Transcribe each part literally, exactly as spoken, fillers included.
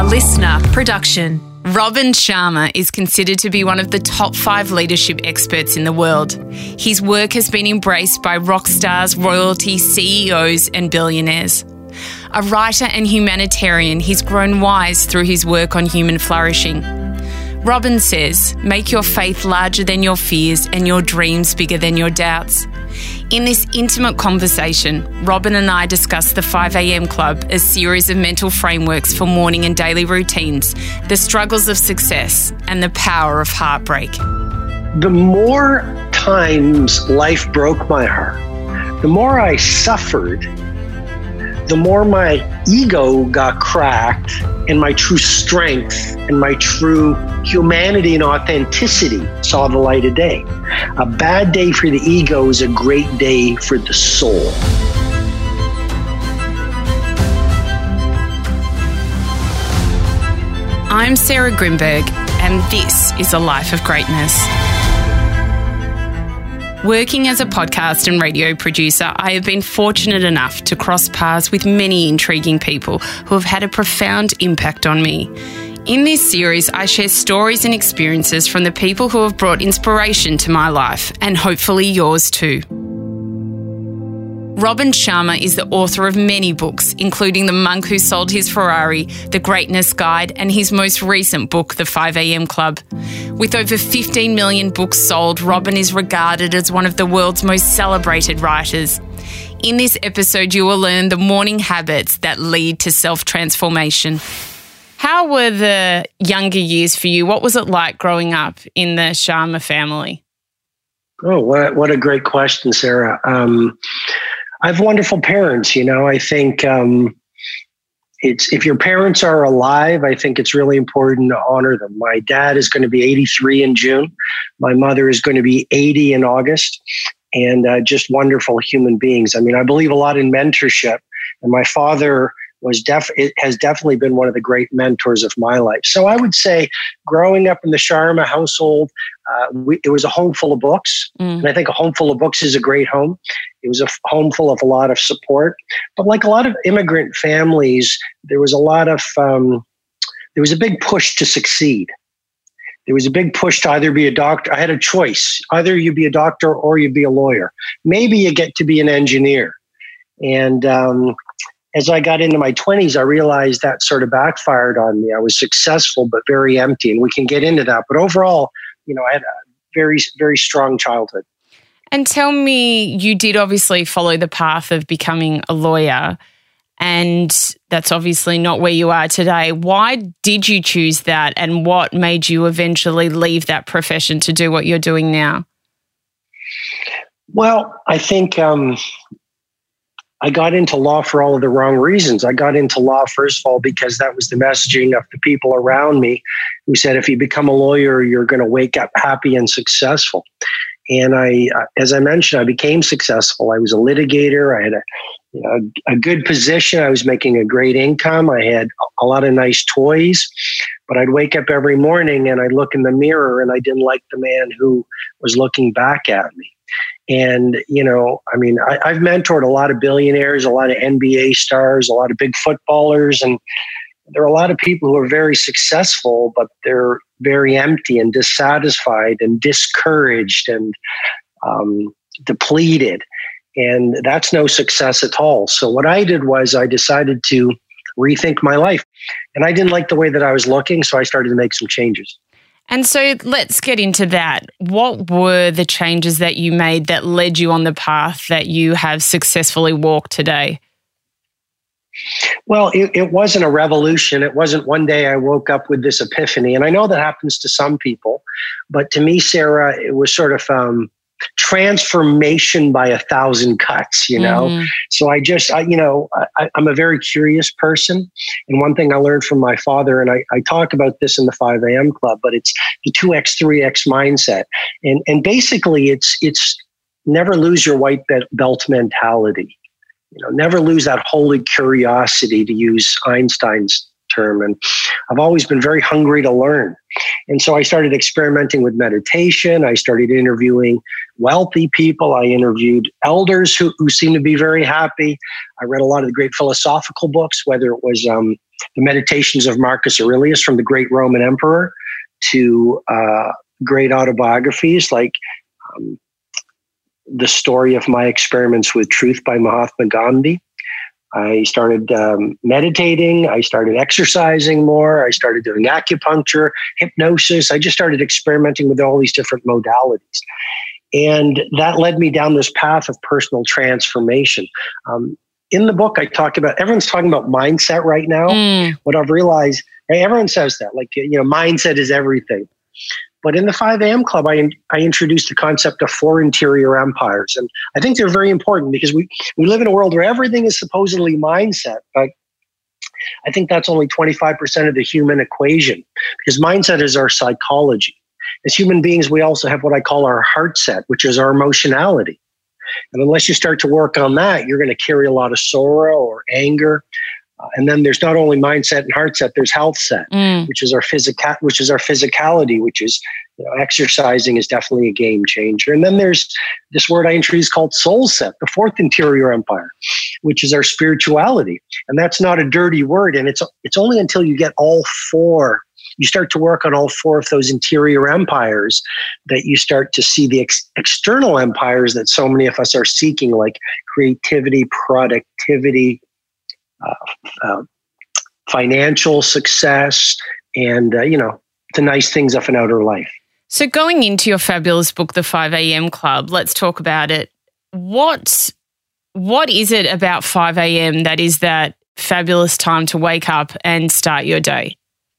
listener production. Robin Sharma is considered to be one of the top five leadership experts in the world. His work has been embraced by rock stars, royalty, C E Os and billionaires. A writer and humanitarian, he's grown wise through his work on human flourishing. Robin says, make your faith larger than your fears and your dreams bigger than your doubts. In this intimate conversation, Robin and I discuss the five a.m. Club, a series of mental frameworks for morning and daily routines, the struggles of success, and the power of heartbreak. The more times life broke my heart, the more I suffered, the more my ego got cracked and my true strength and my true humanity and authenticity saw the light of day. A bad day for the ego is a great day for the soul. I'm Sarah Grimberg, and this is A Life of Greatness. Working as a podcast and radio producer, I have been fortunate enough to cross paths with many intriguing people who have had a profound impact on me. In this series, I share stories and experiences from the people who have brought inspiration to my life, and hopefully yours too. Robin Sharma is the author of many books, including The Monk Who Sold His Ferrari, The Greatness Guide, and his most recent book, The five a.m. Club. With over fifteen million books sold, Robin is regarded as one of the world's most celebrated writers. In this episode, you will learn the morning habits that lead to self-transformation. How were the younger years for you? What was it like growing up in the Sharma family? Oh, what, what a great question, Sarah. Um, I have wonderful parents. You know, I think um, it's if your parents are alive, I think it's really important to honor them. My dad is going to be eighty-three in June. My mother is going to be eighty in August, and uh, just wonderful human beings. I mean, I believe a lot in mentorship, and my father was def it has definitely been one of the great mentors of my life. So I would say growing up in the Sharma household, uh, we, it was a home full of books. Mm. And I think a home full of books is a great home. It was a f- home full of a lot of support. But like a lot of immigrant families, there was a lot of, um, there was a big push to succeed. There was a big push to either be a doctor. I had a choice. Either you be a doctor or you be a lawyer. Maybe you get to be an engineer. And, um, as I got into my twenties, I realized that sort of backfired on me. I was successful, but very empty. And we can get into that. But overall, you know, I had a very, very strong childhood. And tell me, you did obviously follow the path of becoming a lawyer, and that's obviously not where you are today. Why did you choose that, and what made you eventually leave that profession to do what you're doing now? Well, I think... Um, I got into law for all of the wrong reasons. I got into law, first of all, because that was the messaging of the people around me who said, if you become a lawyer, you're going to wake up happy and successful. And I, as I mentioned, I became successful. I was a litigator. I had a, you know, a good position. I was making a great income. I had a lot of nice toys. But I'd wake up every morning and I'd look in the mirror and I didn't like the man who was looking back at me. And, you know, I mean, I, I've mentored a lot of billionaires, a lot of N B A stars, a lot of big footballers. And there are a lot of people who are very successful, but they're very empty and dissatisfied and discouraged and um, depleted. And that's no success at all. So what I did was I decided to rethink my life. And I didn't like the way that I was looking, so I started to make some changes. And so let's get into that. What were the changes that you made that led you on the path that you have successfully walked today? Well, it, it wasn't a revolution. It wasn't one day I woke up with this epiphany. And I know that happens to some people. But to me, Sarah, it was sort of um, transformation by a thousand cuts, you know? Mm. So I just, I, you know, I, I'm a very curious person. And one thing I learned from my father, and I, I talk about this in the five a.m. Club, but it's the two X, three X mindset. And, and basically it's, it's never lose your white belt mentality. You know, never lose that holy curiosity, to use Einstein's term. And I've always been very hungry to learn. And so I started experimenting with meditation. I started interviewing wealthy people. I interviewed elders who, who seemed to be very happy. I read a lot of the great philosophical books, whether it was um, the Meditations of Marcus Aurelius from the great Roman emperor to uh, great autobiographies like um, The Story of My Experiments with Truth by Mahatma Gandhi. I started um, meditating. I started exercising more. I started doing acupuncture, hypnosis. I just started experimenting with all these different modalities. And that led me down this path of personal transformation. Um, in the book, I talk about, everyone's talking about mindset right now. Mm. What I've realized, everyone says that, like, you know, mindset is everything. But in the five a.m. Club, I, I introduced the concept of four interior empires. And I think they're very important because we, we live in a world where everything is supposedly mindset. But I think that's only twenty-five percent of the human equation, because mindset is our psychology. As human beings, we also have what I call our heart set, which is our emotionality. And unless you start to work on that, you're going to carry a lot of sorrow or anger. Uh, and then there's not only mindset and heart set, there's health set, mm. which is our physical, which is our physicality, which is, you know, exercising is definitely a game changer. And then there's this word I introduced called soul set, the fourth interior empire, which is our spirituality. And that's not a dirty word. And it's it's only until you get all four, you start to work on all four of those interior empires, that you start to see the ex- external empires that so many of us are seeking, like creativity, productivity, Uh, uh, financial success, and, uh, you know, the nice things of an outer life. So going into your fabulous book, The five a.m. Club, let's talk about it. What What is it about five a.m. that is that fabulous time to wake up and start your day?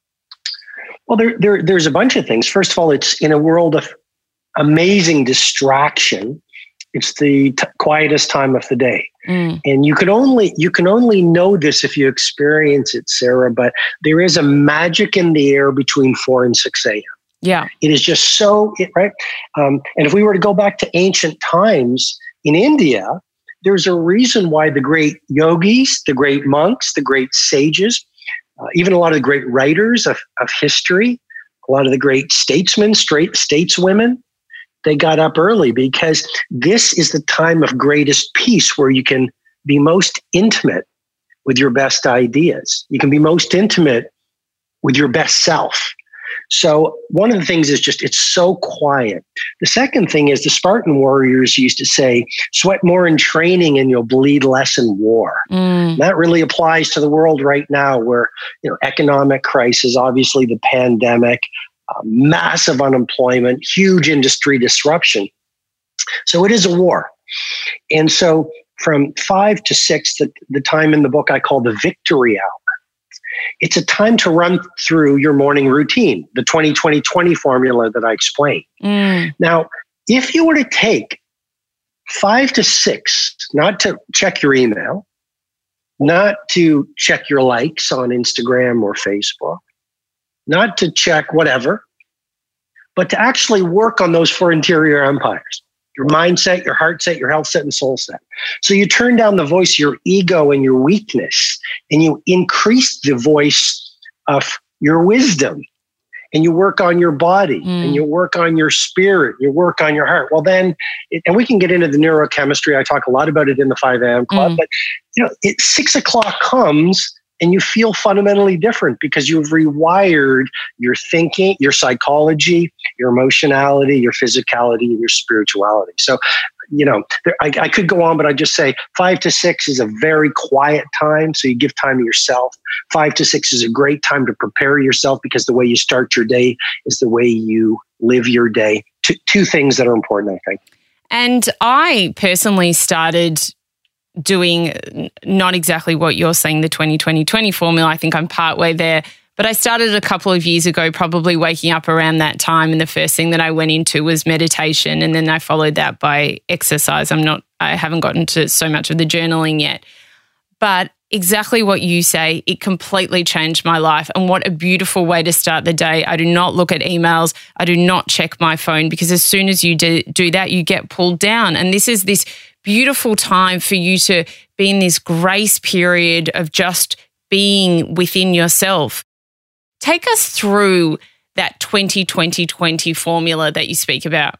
Well, there, there there's a bunch of things. First of all, it's in a world of amazing distraction. It's the t- quietest time of the day. Mm. And you can only you can only know this if you experience it, Sarah, but there is a magic in the air between four and six a.m. Yeah. It is just so, it, right? Um, and if we were to go back to ancient times in India, there's a reason why the great yogis, the great monks, the great sages, uh, even a lot of the great writers of, of history, a lot of the great statesmen, straight stateswomen, they got up early, because this is the time of greatest peace, where you can be most intimate with your best ideas. You can be most intimate with your best self. So one of the things is just, it's so quiet. The second thing is, the Spartan warriors used to say, sweat more in training and you'll bleed less in war. Mm. That really applies to the world right now, where, you know, economic crisis, obviously the pandemic, Uh, massive unemployment, huge industry disruption. So it is a war. And so from five to six, the, the time in the book I call the victory hour. It's a time to run through your morning routine, the twenty twenty twenty formula that I explained. Mm. Now, if you were to take five to six, not to check your email, not to check your likes on Instagram or Facebook, not to check whatever, but to actually work on those four interior empires, your mindset, your heart set, your health set, and soul set. So you turn down the voice of your ego and your weakness, and you increase the voice of your wisdom, and you work on your body, mm. and you work on your spirit, you work on your heart. Well, then, it, and we can get into the neurochemistry. I talk a lot about it in the five a.m. Club, mm. but you know, it, six o'clock comes, and you feel fundamentally different, because you've rewired your thinking, your psychology, your emotionality, your physicality, and your spirituality. So, you know, there, I, I could go on, but I just say five to six is a very quiet time. So you give time to yourself. Five to six is a great time to prepare yourself, because the way you start your day is the way you live your day. Two, two things that are important, I think. And I personally started doing not exactly what you're saying, the twenty twenty twenty formula. I think I'm partway there. But I started a couple of years ago, probably waking up around that time. And the first thing that I went into was meditation. And then I followed that by exercise. I'm not, I haven't gotten to so much of the journaling yet. But exactly what you say, it completely changed my life. And what a beautiful way to start the day. I do not look at emails. I do not check my phone, because as soon as you do, do that, you get pulled down. And this is this beautiful time for you to be in this grace period of just being within yourself. Take us through that twenty twenty twenty formula that you speak about.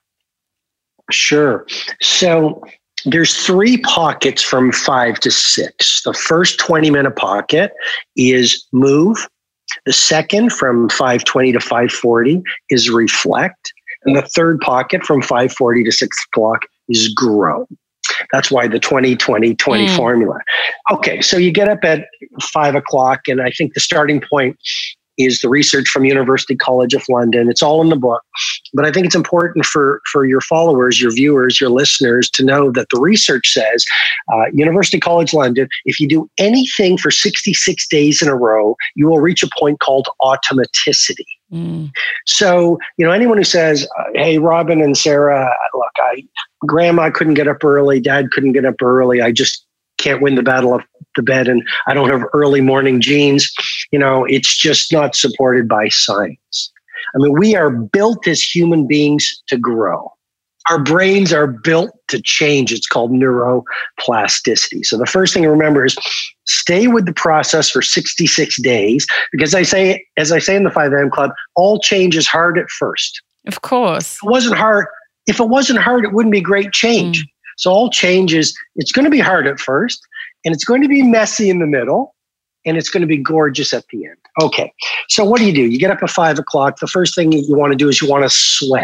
Sure. So there's three pockets from five to six. The first twenty minute pocket is move. The second from five twenty to five forty is reflect. And the third pocket from five forty to six o'clock is grow. That's why the twenty twenty twenty mm. formula. Okay, so you get up at five o'clock, and I think the starting point is the research from University College of London. It's all in the book. But I think it's important for, for your followers, your viewers, your listeners to know that the research says, uh, University College London, if you do anything for sixty-six days in a row, you will reach a point called automaticity. Mm. So, you know, anyone who says, hey, Robin and Sarah, look, I, grandma couldn't get up early, dad couldn't get up early, I just can't win the battle of the bed, and I don't have early morning genes. You know, it's just not supported by science. I mean, we are built as human beings to grow. Our brains are built to change. It's called neuroplasticity. So the first thing to remember is stay with the process for sixty-six days, because I say, as I say in the five a.m. Club, all change is hard at first. Of course. If it wasn't hard, if it wasn't hard, it wouldn't be great change. Mm. So all change is, it's going to be hard at first, and it's going to be messy in the middle, and it's going to be gorgeous at the end. Okay, so what do you do? You get up at five o'clock. The first thing you want to do is you want to sweat.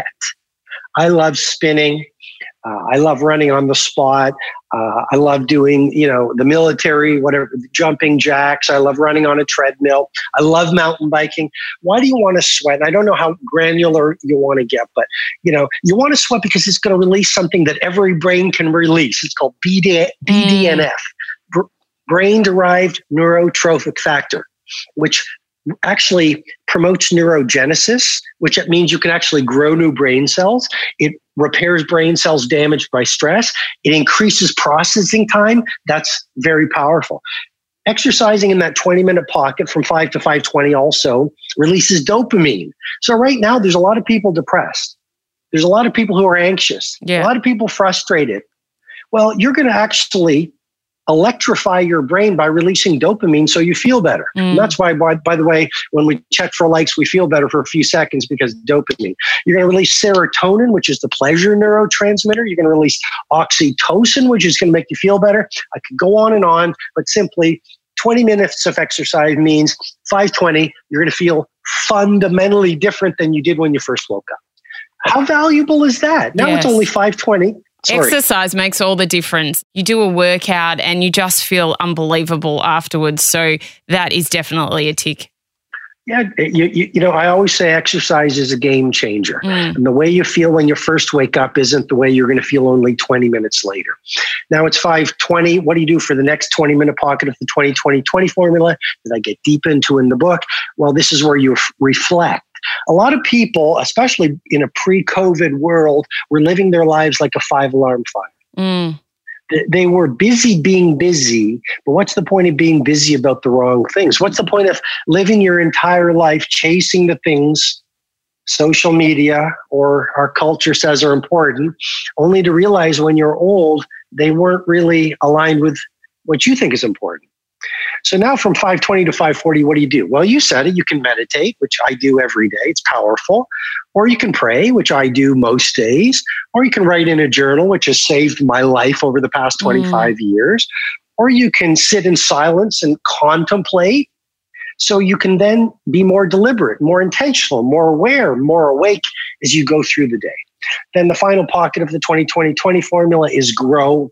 I love spinning. Uh, I love running on the spot. Uh, I love doing, you know, the military, whatever, jumping jacks. I love running on a treadmill. I love mountain biking. Why do you want to sweat? And I don't know how granular you want to get, but, you know, you want to sweat because it's going to release something that every brain can release. It's called B D N F, mm. brain-derived neurotrophic factor, which actually promotes neurogenesis, which means you can actually grow new brain cells. It repairs brain cells damaged by stress. It increases processing time. That's very powerful. Exercising in that twenty minute pocket from five to five twenty also releases dopamine. So right now there's a lot of people depressed. There's a lot of people who are anxious. Yeah. A lot of people frustrated. Well, you're going to actually electrify your brain by releasing dopamine so you feel better. Mm. And that's why, by, by the way, when we check for likes, we feel better for a few seconds because dopamine. You're going to release serotonin, which is the pleasure neurotransmitter. You're going to release oxytocin, which is going to make you feel better. I could go on and on, but simply twenty minutes of exercise means five twenty, you're going to feel fundamentally different than you did when you first woke up. How valuable is that? Now yes. It's only five twenty. Sorry. Exercise makes all the difference. You do a workout and you just feel unbelievable afterwards. So that is definitely a tick. Yeah, you, you, you know, I always say exercise is a game changer. Mm. And the way you feel when you first wake up isn't the way you're going to feel only twenty minutes later. Now it's five twenty. What do you do for the next twenty minute pocket of the twenty twenty twenty formula that I get deep into in the book? Well, this is where you f- reflect. A lot of people, especially in a pre-COVID world, were living their lives like a five-alarm fire. Mm. They were busy being busy, but what's the point of being busy about the wrong things? What's the point of living your entire life chasing the things social media or our culture says are important, only to realize when you're old, they weren't really aligned with what you think is important? So now from five twenty to five forty, what do you do? Well, you said it. You can meditate, which I do every day. It's powerful. Or you can pray, which I do most days. Or you can write in a journal, which has saved my life over the past twenty-five mm. years. Or you can sit in silence and contemplate. So you can then be more deliberate, more intentional, more aware, more awake as you go through the day. Then the final pocket of the twenty twenty twenty formula is grow.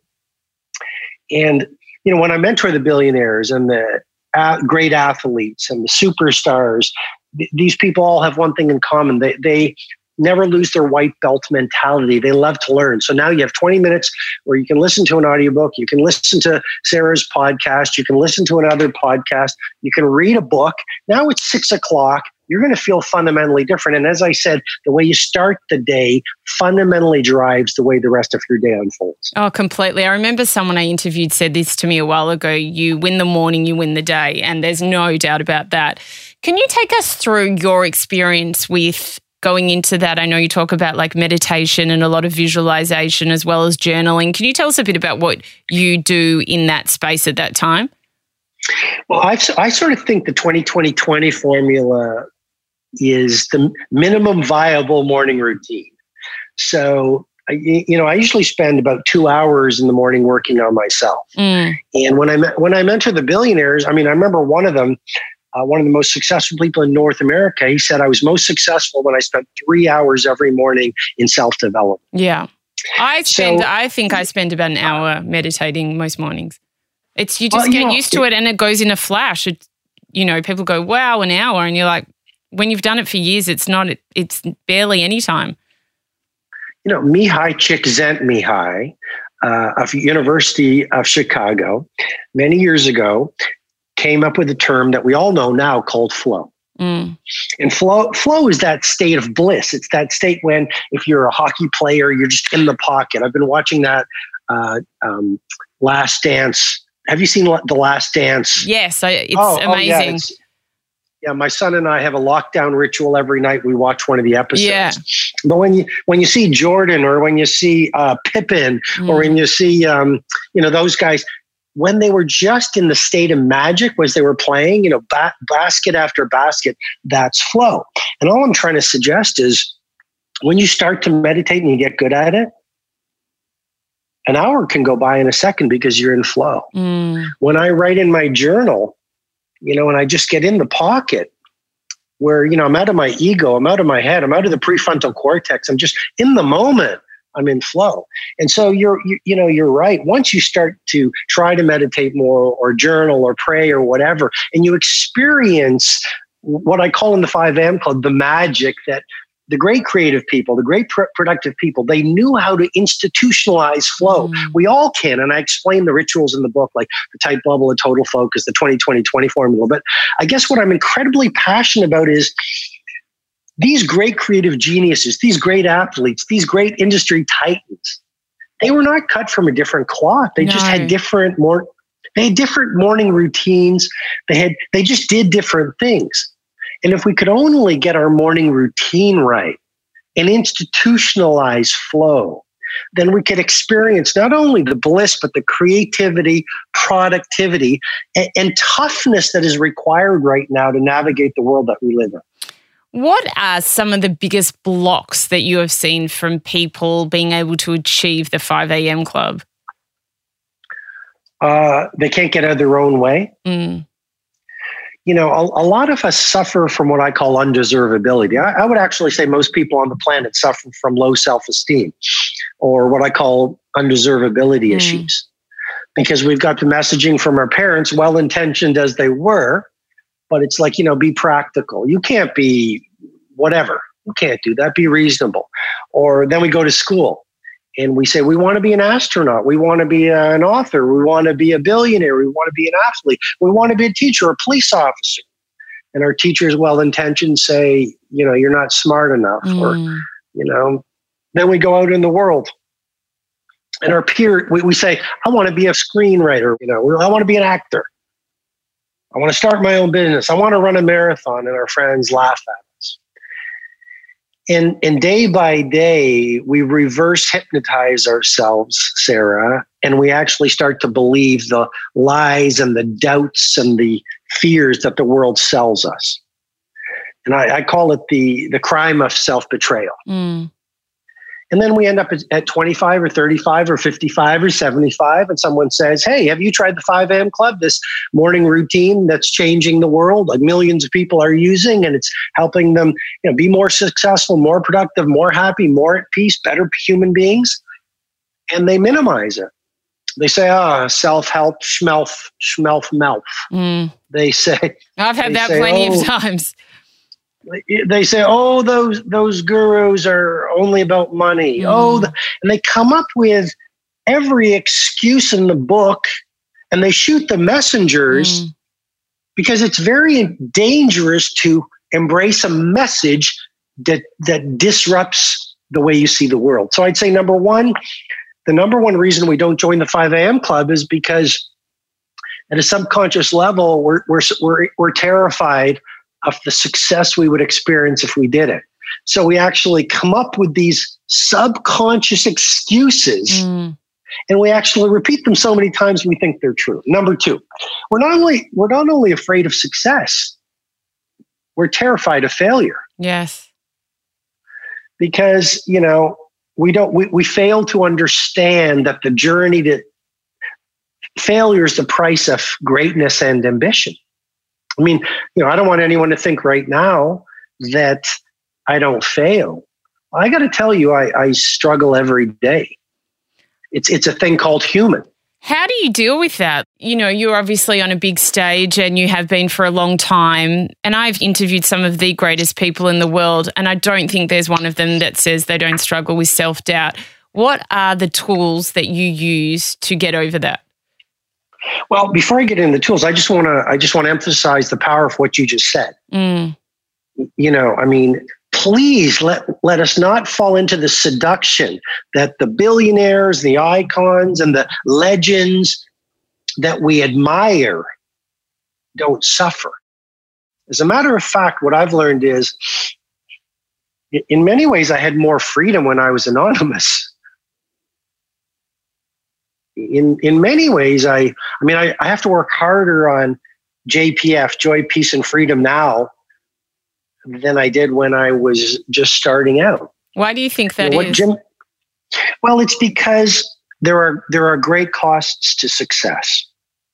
And you know, when I mentor the billionaires and the uh, great athletes and the superstars, th- these people all have one thing in common. They they never lose their white belt mentality. They love to learn. So now you have twenty minutes where you can listen to an audiobook. You can listen to Sarah's podcast. You can listen to another podcast. You can read a book. Now it's six o'clock. You're going to feel fundamentally different. And as I said, the way you start the day fundamentally drives the way the rest of your day unfolds. Oh, completely. I remember someone I interviewed said this to me a while ago. You win the morning, you win the day. And there's no doubt about that. Can you take us through your experience with going into that? I know you talk about like meditation and a lot of visualization as well as journaling. Can you tell us a bit about what you do in that space at that time? Well, I, I sort of think the twenty twenty twenty formula is the minimum viable morning routine. So, you know, I usually spend about two hours in the morning working on myself. Mm. And when I when I mentor the billionaires, I mean, I remember one of them, uh, one of the most successful people in North America. He said, "I was most successful when I spent three hours every morning in self-development." Yeah, I spend. So, I think I spend about an hour meditating most mornings. It's you just well, get you know, used to it, and it goes in a flash. It, you know, people go, "Wow, an hour," and you're like, when you've done it for years, it's not. It's barely any time. You know, Mihai Csikszentmihalyi uh, of University of Chicago, many years ago, came up with a term that we all know now called flow. Mm. And flow, flow is that state of bliss. It's that state when, if you're a hockey player, you're just in the pocket. I've been watching that uh, um, Last Dance. Have you seen The Last Dance? Yes, I, it's oh, amazing. Oh, yeah, it's, yeah, my son and I have a lockdown ritual every night. We watch one of the episodes. Yeah. But when you when you see Jordan, or when you see uh, Pippen, mm. or when you see um, you know those guys, when they were just in the state of magic, was they were playing, you know, ba- basket after basket, that's flow. And all I'm trying to suggest is, when you start to meditate and you get good at it, an hour can go by in a second because you're in flow. Mm. When I write in my journal, you know, and I just get in the pocket where, you know, I'm out of my ego, I'm out of my head, I'm out of the prefrontal cortex, I'm just in the moment, I'm in flow. And so you're, you, you know, you're right. Once you start to try to meditate more, or journal, or pray, or whatever, and you experience what I call in the five A M Club, the magic that the great creative people, the great pr- productive people, they knew how to institutionalize flow. Mm. We all can. And I explain the rituals in the book, like the tight bubble, the total focus, the twenty twenty twenty formula. But I guess what I'm incredibly passionate about is these great creative geniuses, these great athletes, these great industry titans, they were not cut from a different cloth. They no. just had different more, they had different morning routines. They had, they just did different things. And if we could only get our morning routine right and institutionalize flow, then we could experience not only the bliss, but the creativity, productivity, and, and toughness that is required right now to navigate the world that we live in. What are some of the biggest blocks that you have seen from people being able to achieve the five A M Club? Uh, they can't get out of their own way. Mm. You know, a, a lot of us suffer from what I call undeservability. I, I would actually say most people on the planet suffer from low self-esteem, or what I call undeservability mm. issues, because we've got the messaging from our parents, well-intentioned as they were, but it's like, you know, be practical. You can't be whatever. You can't do that. Be reasonable. Or then we go to school and we say, we want to be an astronaut. We want to be a, an author. We want to be a billionaire. We want to be an athlete. We want to be a teacher, a police officer. And our teachers, well-intentioned, say, you know, you're not smart enough. Mm. Or, you know, then we go out in the world. And our peer, we, we say, I want to be a screenwriter. You know, I want to be an actor. I want to start my own business. I want to run a marathon. And our friends laugh at us. And, and day by day, we reverse hypnotize ourselves, Sarah, and we actually start to believe the lies and the doubts and the fears that the world sells us. And I, I call it the, the crime of self-betrayal. Mm. And then we end up at, at twenty-five or thirty-five or fifty-five or seventy-five, and someone says, hey, have you tried the five A M Club, this morning routine that's changing the world? Like millions of people are using, and it's helping them, you know, be more successful, more productive, more happy, more at peace, better human beings. And they minimize it. They say, ah, oh, self-help, schmelf, schmelf, melf. Mm. They say. I've had that say, plenty oh, of times. They say, oh, those those gurus are only about money. Mm. Oh, the, and they come up with every excuse in the book, and they shoot the messengers mm. because it's very dangerous to embrace a message that that disrupts the way you see the world. So I'd say number one, the number one reason we don't join the five A M Club is because at a subconscious level, we're we're we're, we're terrified of the success we would experience if we did it. So we actually come up with these subconscious excuses mm. And we actually repeat them so many times we think they're true. Number two, we're not only we're not only afraid of success, we're terrified of failure. Yes. Because, you know, we don't we, we fail to understand that the journey to failure is the price of greatness and ambition. I mean, you know, I don't want anyone to think right now that I don't fail. I got to tell you, I, I struggle every day. It's it's a thing called human. How do you deal with that? You know, you're obviously on a big stage and you have been for a long time. And I've interviewed some of the greatest people in the world, and I don't think there's one of them that says they don't struggle with self-doubt. What are the tools that you use to get over that? Well, before I get into the tools, I just want to I just want to emphasize the power of what you just said. Mm. You know, I mean, please let, let us not fall into the seduction that the billionaires, the icons, and the legends that we admire don't suffer. As a matter of fact, what I've learned is, in many ways, I had more freedom when I was anonymous. In in many ways, I I mean, I, I have to work harder on J P F, Joy, Peace, and Freedom now than I did when I was just starting out. Why do you think that you know, is? Jim, well, it's because there are there are great costs to success.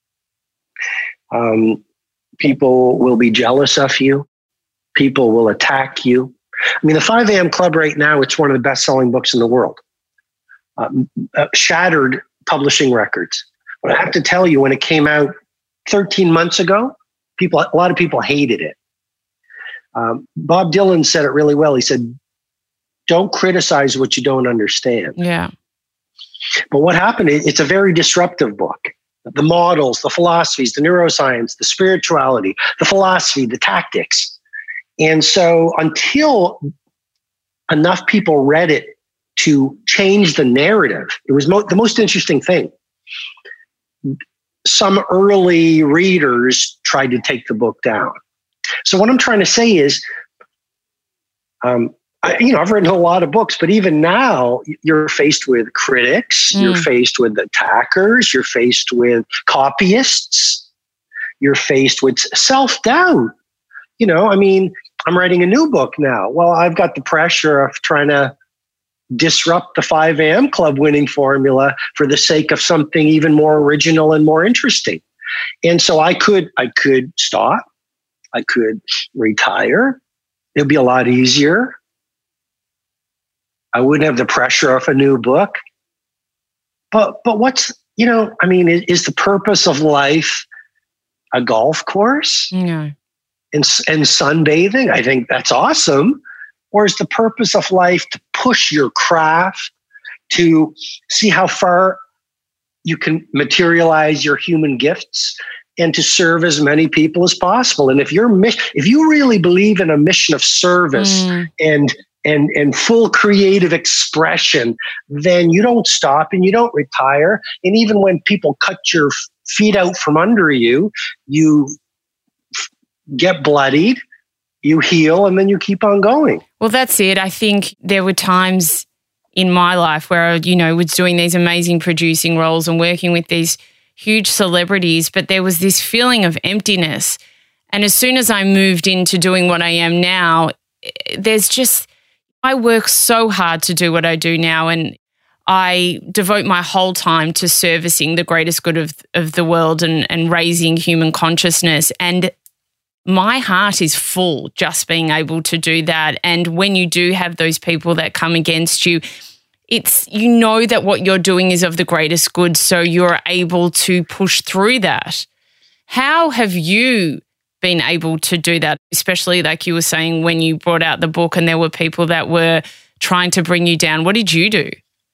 Um, people will be jealous of you. People will attack you. I mean, the five a.m. Club right now, it's one of the best-selling books in the world. Um, uh, shattered publishing records. But I have to tell you, when it came out thirteen months ago, people a lot of people hated it. Um, Bob Dylan said it really well. He said, "Don't criticize what you don't understand." Yeah. But what happened, it's a very disruptive book. The models, the philosophies, the neuroscience, the spirituality, the philosophy, the tactics. And so until enough people read it to change the narrative, it was mo- the most interesting thing. Some early readers tried to take the book down. So what I'm trying to say is, um, I, you know, I've written a lot of books, but even now you're faced with critics, mm. you're faced with attackers, you're faced with copyists, you're faced with self-doubt. You know, I mean, I'm writing a new book now. Well, I've got the pressure of trying to disrupt the five a.m. Club winning formula for the sake of something even more original and more interesting. And so I could, I could stop. I could retire. It'd be a lot easier. I wouldn't have the pressure of a new book. But but what's, you know, I mean, is, is the purpose of life a golf course? No. And, and sunbathing? I think that's awesome. Or is the purpose of life to push your craft, to see how far you can materialize your human gifts, and to serve as many people as possible? And if you're if you really believe in a mission of service mm. and and and full creative expression, then you don't stop and you don't retire. And even when people cut your feet out from under you, you f- get bloodied, you heal, and then you keep on going. Well, that's it. I think there were times in my life where I, you know, was doing these amazing producing roles and working with these huge celebrities, but there was this feeling of emptiness. And as soon as I moved into doing what I am now, there's just, I work so hard to do what I do now, and I devote my whole time to servicing the greatest good of, of the world and, and raising human consciousness. And my heart is full just being able to do that. And when you do have those people that come against you, it's, you know that what you're doing is of the greatest good, so you're able to push through that. How have you been able to do that, especially like you were saying when you brought out the book and there were people that were trying to bring you down? What did you do?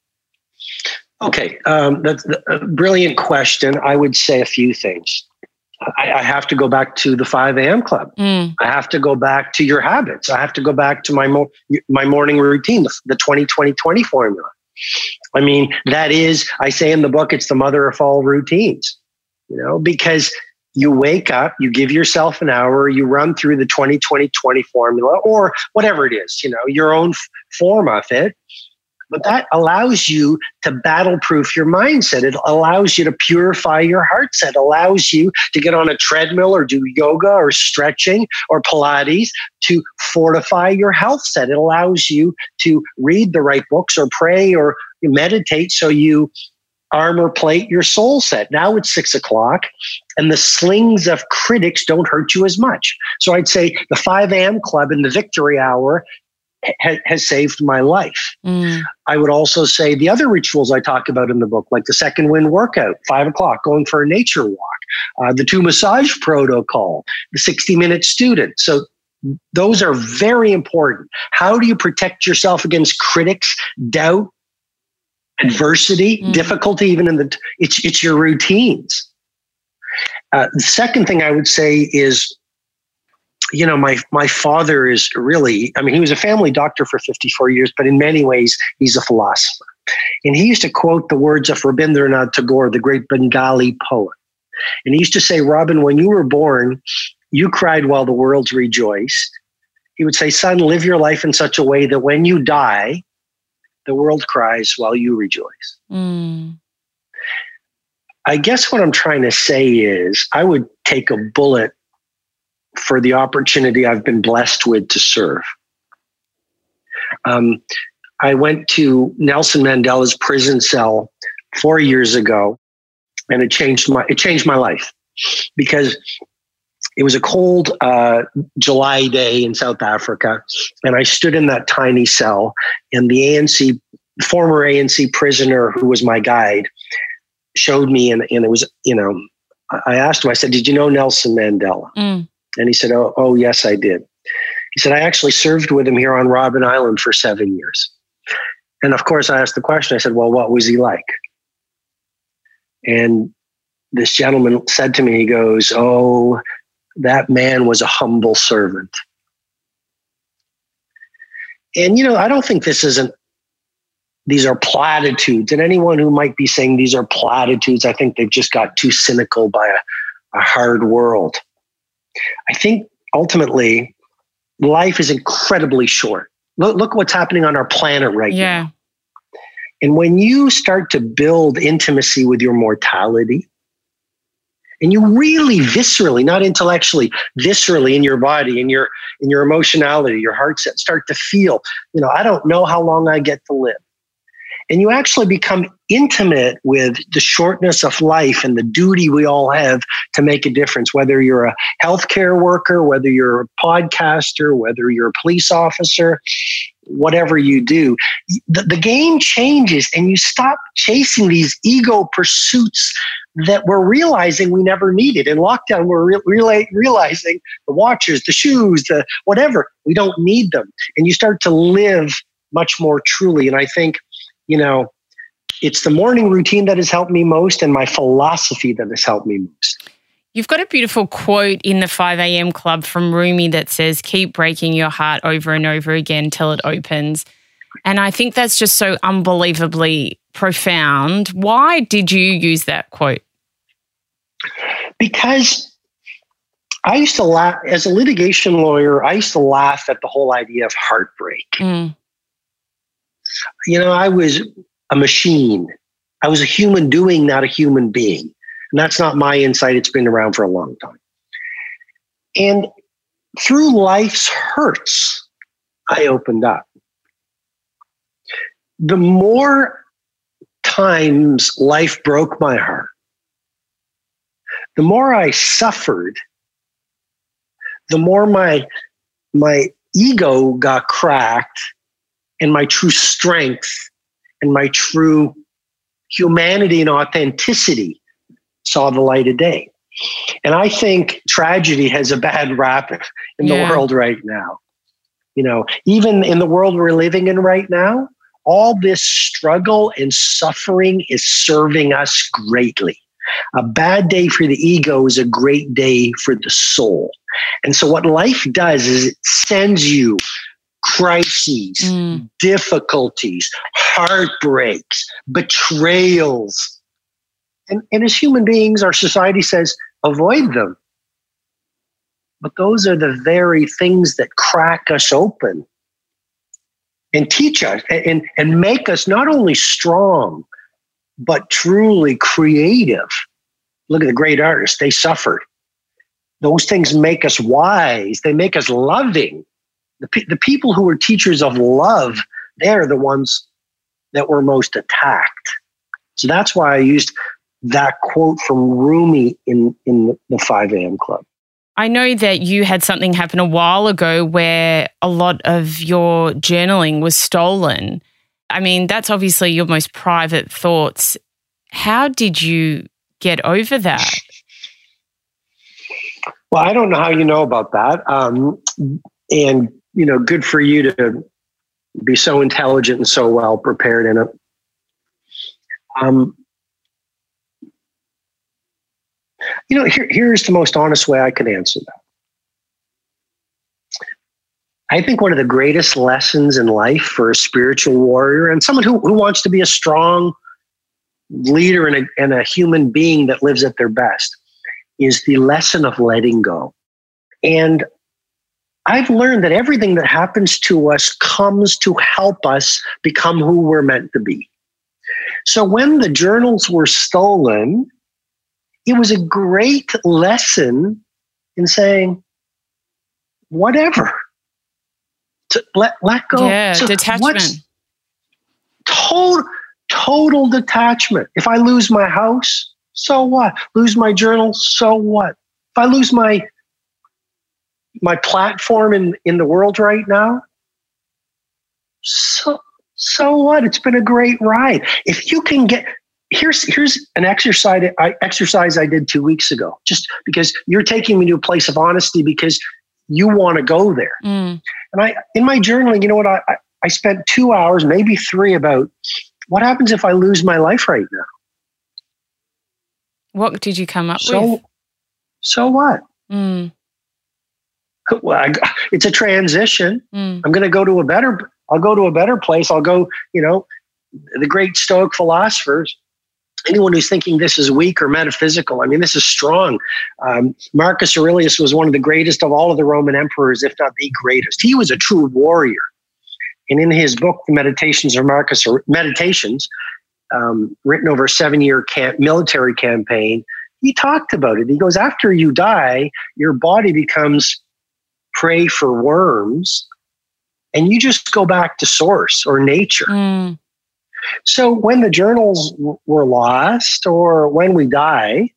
Okay, um, that's a brilliant question. I would say a few things. I, I have to go back to the five a.m. Club. Mm. I have to go back to your habits. I have to go back to my mo- my morning routine, the, the twenty twenty twenty formula. I mean, that is, I say in the book, it's the mother of all routines, you know, because you wake up, you give yourself an hour, you run through the twenty twenty twenty formula or whatever it is, you know, your own f- form of it. But that allows you to battle-proof your mindset. It allows you to purify your heart set. It allows you to get on a treadmill or do yoga or stretching or Pilates to fortify your health set. It allows you to read the right books or pray or meditate so you armor plate your soul set. Now it's six o'clock and the slings of critics don't hurt you as much. So I'd say the five a.m. club and the victory hour ha- has saved my life. Mm. I would also say the other rituals I talk about in the book, like the second wind workout, five o'clock, going for a nature walk, uh, the two massage protocol, the sixty minute student. So those are very important. How do you protect yourself against critics, doubt, adversity, mm. difficulty, even in the, it's, it's your routines. Uh, the second thing I would say is, you know, my, my father is really, I mean, he was a family doctor for fifty-four years, but in many ways, he's a philosopher. And he used to quote the words of Rabindranath Tagore, the great Bengali poet. And he used to say, Robin, when you were born, you cried while the world rejoiced. He would say, son, live your life in such a way that when you die, the world cries while you rejoice. Mm. I guess what I'm trying to say is I would take a bullet for the opportunity I've been blessed with to serve. Um, I went to Nelson Mandela's prison cell four years ago, and it changed my it changed my life because it was a cold uh, July day in South Africa, and I stood in that tiny cell, and the A N C, former A N C prisoner who was my guide showed me, and, and it was, you know, I asked him, I said, did you know Nelson Mandela? Mm. And he said, oh, oh, yes, I did. He said, I actually served with him here on Robben Island for seven years. And of course, I asked the question, I said, well, what was he like? And this gentleman said to me, he goes, oh, that man was a humble servant. And, you know, I don't think this isn't, these are platitudes. And anyone who might be saying these are platitudes, I think they've just got too cynical by a, a hard world. I think ultimately life is incredibly short. Look, look what's happening on our planet right yeah. now. And when you start to build intimacy with your mortality, and you really viscerally, not intellectually, viscerally in your body, in your in your emotionality, your heart set, start to feel, you know, I don't know how long I get to live. And you actually become intimate with the shortness of life and the duty we all have to make a difference, whether you're a healthcare worker, whether you're a podcaster, whether you're a police officer, whatever you do. The, the game changes and you stop chasing these ego pursuits that we're realizing we never needed. In lockdown, we're re- re- realizing the watches, the shoes, the whatever, we don't need them. And you start to live much more truly. And I think, you know, it's the morning routine that has helped me most and my philosophy that has helped me most. You've got a beautiful quote in the five a.m. club from Rumi that says, keep breaking your heart over and over again till it opens. And I think that's just so unbelievably profound. Why did you use that quote? Because I used to laugh, as a litigation lawyer, I used to laugh at the whole idea of heartbreak. Mm. You know, I was a machine. I was a human doing, not a human being. And that's not my insight. It's been around for a long time. And through life's hurts, I opened up. The more times life broke my heart, the more I suffered, the more my, my ego got cracked and my true strength and my true humanity and authenticity saw the light of day. And I think tragedy has a bad rap in yeah. the world right now. You know, even in the world we're living in right now, all this struggle and suffering is serving us greatly. A bad day for the ego is a great day for the soul. And so what life does is it sends you crises, mm. difficulties, heartbreaks, betrayals. And, and as human beings, our society says, avoid them. But those are the very things that crack us open and teach us and, and make us not only strong, but truly creative. Look at the great artists. They suffered. Those things make us wise. They make us loving. The, pe- the people who were teachers of love, they're the ones that were most attacked. So that's why I used that quote from Rumi in, in the five a.m. Club. I know that you had something happen a while ago where a lot of your journaling was stolen. I mean, that's obviously your most private thoughts. How did you get over that? Well, I don't know how you know about that. Um, and, you know, good for you to be so intelligent and so well prepared in it. Um, you know, here, here's the most honest way I can answer that. I think one of the greatest lessons in life for a spiritual warrior and someone who, who wants to be a strong leader and a, and a human being that lives at their best is the lesson of letting go. And I've learned that everything that happens to us comes to help us become who we're meant to be. So when the journals were stolen, it was a great lesson in saying, whatever, to let, let go. Yeah, so detachment. Total, total detachment. If I lose my house, so what? Lose my journal, so what? If I lose my my platform in, in the world right now, so so what? It's been a great ride. If you can get here's here's an exercise I exercise I did two weeks ago, just because you're taking me to a place of honesty because you want to go there. Mm. And I in my journaling, you know what? I, I I spent two hours, maybe three, about what happens if I lose my life right now. What did you come up so, with? So what? Mm. Well, I, it's a transition. Mm. I'm going to go to a better, I'll go to a better place. I'll go, you know, the great Stoic philosophers, anyone who's thinking this is weak or metaphysical, I mean, this is strong. Um, Marcus Aurelius was one of the greatest of all of the Roman emperors, if not the greatest. He was a true warrior. And in his book, The Meditations of Marcus, Meditations, um, written over a seven-year camp, military campaign, he talked about it. He goes, after you die, your body becomes prey for worms, and you just go back to source or nature. Mm. So when the journals w- were lost, or when we die,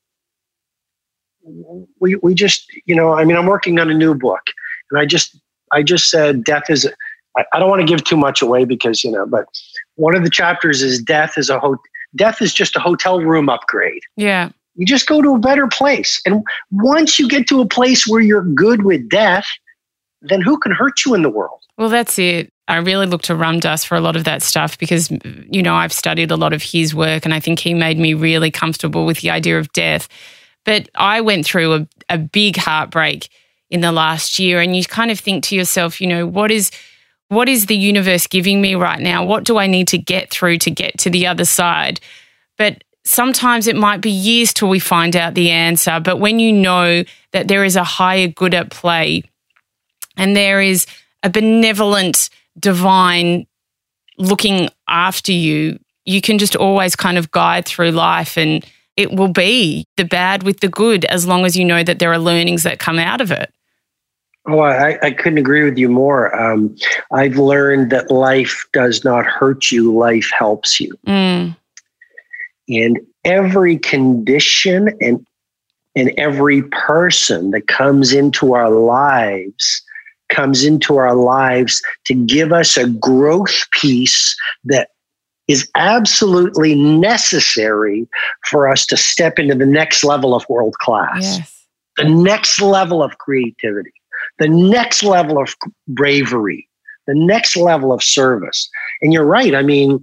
we we just, you know, I mean, I'm working on a new book, and I just I just said death is. I, I don't want to give too much away because, you know, but one of the chapters is death is a ho- death is just a hotel room upgrade. Yeah. You just go to a better place, and once you get to a place where you're good with death, then who can hurt you in the world? Well, that's it. I really look to Ram Dass for a lot of that stuff because, you know, I've studied a lot of his work and I think he made me really comfortable with the idea of death. But I went through a, a big heartbreak in the last year, and you kind of think to yourself, you know, what is what is the universe giving me right now? What do I need to get through to get to the other side? But sometimes it might be years till we find out the answer. But when you know that there is a higher good at play, and there is a benevolent divine looking after you, you can just always kind of guide through life, and it will be the bad with the good as long as you know that there are learnings that come out of it. Oh, I, I couldn't agree with you more. Um, I've learned that life does not hurt you, life helps you. Mm. And every condition and, and every person that comes into our lives comes into our lives to give us a growth piece that is absolutely necessary for us to step into the next level of world class, Yes. the next level of creativity, the next level of bravery, the next level of service. And you're right. I mean,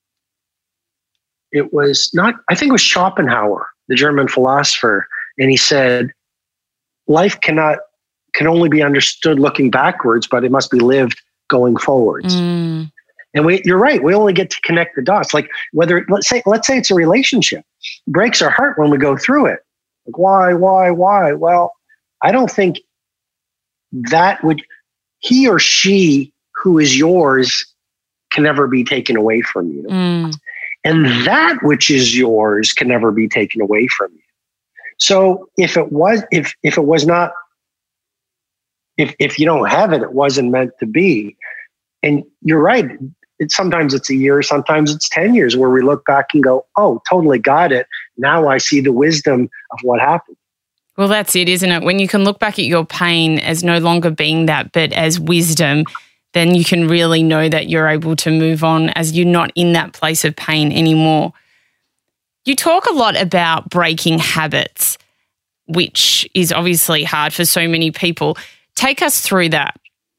it was not, I think it was Schopenhauer, the German philosopher, and he said, life cannot can only be understood looking backwards, but it must be lived going forwards. Mm. And we, you're right. We only get to connect the dots. Like whether, let's say, let's say it's a relationship. It breaks our heart when we go through it. Like why, why, why? Well, I don't think that would, he or she who is yours can never be taken away from you. Mm. And that which is yours can never be taken away from you. So if it was, if if it was not, if if you don't have it, it wasn't meant to be. And you're right. It, sometimes it's a year, sometimes it's ten years where we look back and go, oh, totally got it. Now I see the wisdom of what happened. Well, that's it, isn't it? When you can look back at your pain as no longer being that, but as wisdom, then you can really know that you're able to move on as you're not in that place of pain anymore. You talk a lot about breaking habits, which is obviously hard for so many people. Take us through that.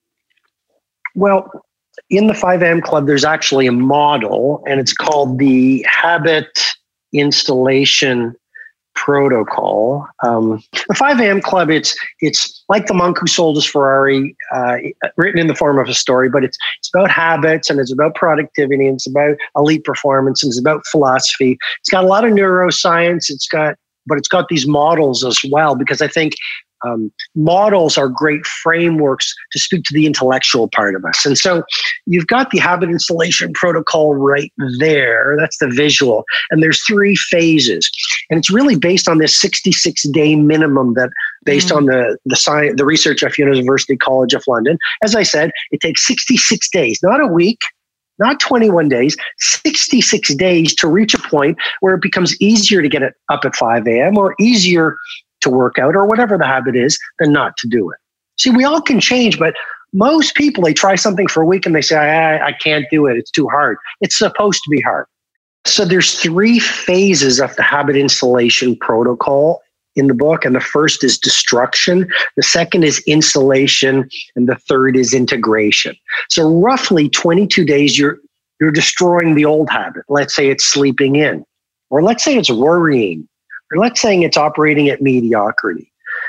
Well, in the five A M Club, there's actually a model, and it's called the Habit Installation Protocol. Um, the five A M Club, it's it's like The Monk Who Sold His Ferrari, uh, written in the form of a story, but it's it's about habits, and it's about productivity, and it's about elite performance, and it's about philosophy. It's got a lot of neuroscience. It's got, but it's got these models as well, because I think Um, models are great frameworks to speak to the intellectual part of us. And so you've got the habit installation protocol right there. That's the visual. And there's three phases. And it's really based on this sixty-six day minimum that based mm. on the, the science, the research of University College of London. As I said, it takes sixty-six days, not a week, not twenty-one days, sixty-six days to reach a point where it becomes easier to get it up at five A M or easier to work out or whatever the habit is than not to do it. See, we all can change, but most people, they try something for a week and they say, I, I can't do it. It's too hard. It's supposed to be hard. So there's three phases of the habit installation protocol in the book. And the first is destruction. The second is installation. And the third is integration. So roughly twenty-two days, you're, you're destroying the old habit. Let's say it's sleeping in, or let's say it's worrying, or let's say it's operating at mediocrity.